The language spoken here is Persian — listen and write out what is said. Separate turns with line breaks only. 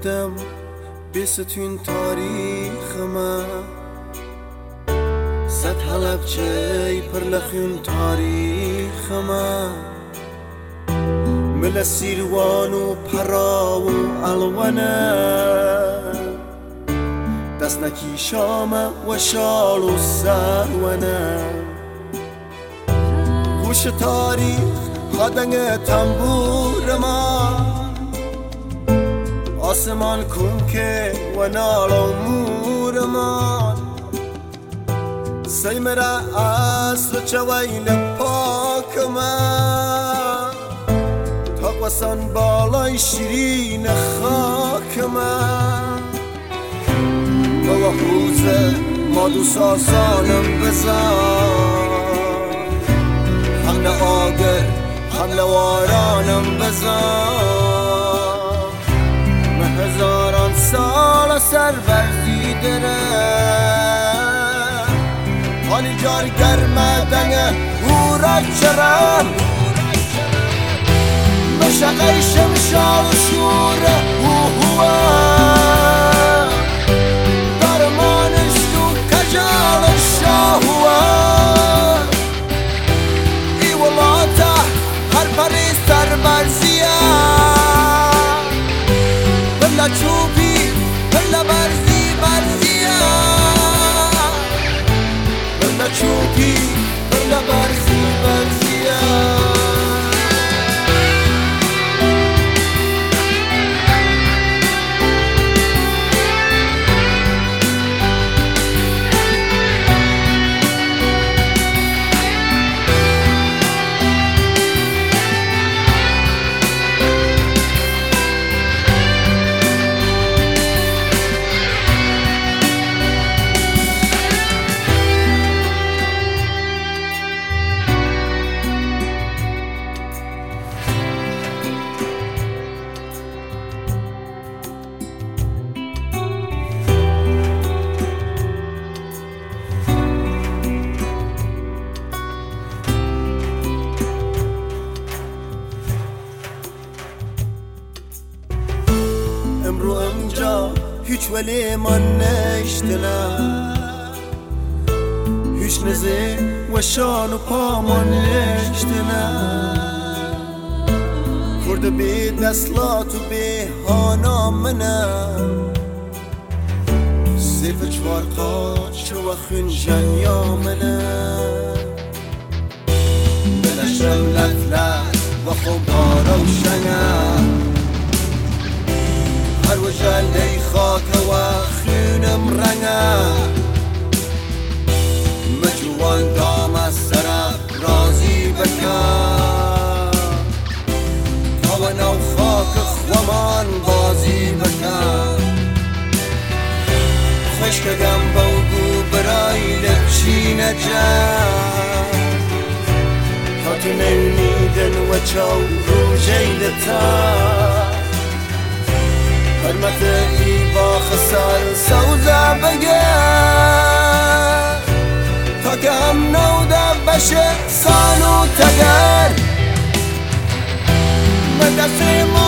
کردم بیستون تاریخ من صد حلبچه پر لخون تاریخ من مل سیروان و پرا و الوانه دست نکی شام و شال و سرونه گوش تاریخ خدنگ تنبور من آسمان کن که و نال و مور من سیم را اصل چویل پاک من تا قسن بالای شیرین خاک من بابا حوزه ما دو ساسانم بزن حمل آگر حمل وارانم بزن هزاران سال سر برزیده ره حالی جار گرمه دنگه هورا چرم مشقه شمشال و شوره هوه درمانش تو کجال شاهوه ای ولاته هر پری سر برزیه بلا چوبی بلا برزیه بلا چوبی بلا برزیه امرو امجا هیچ ولی من نشتنه هیچ نزه و شان و پا من نشتنه کرده به دستلات و به هانا منه سیف چوار قاچ و خنجان یا منه بلشم لفلت و خوب ها روشنه هر وجه لی خاک و خونم رنگه مجوان دام سر رازی بکن تا و نو خاک خوامان بازی بکن خشکگم بودو برای لبچی نجم تا تو نمیدن و چو رو جیلتا حرمت ای با خسار سوزه بگه تا که هم نوده بشه سانو تگر من دست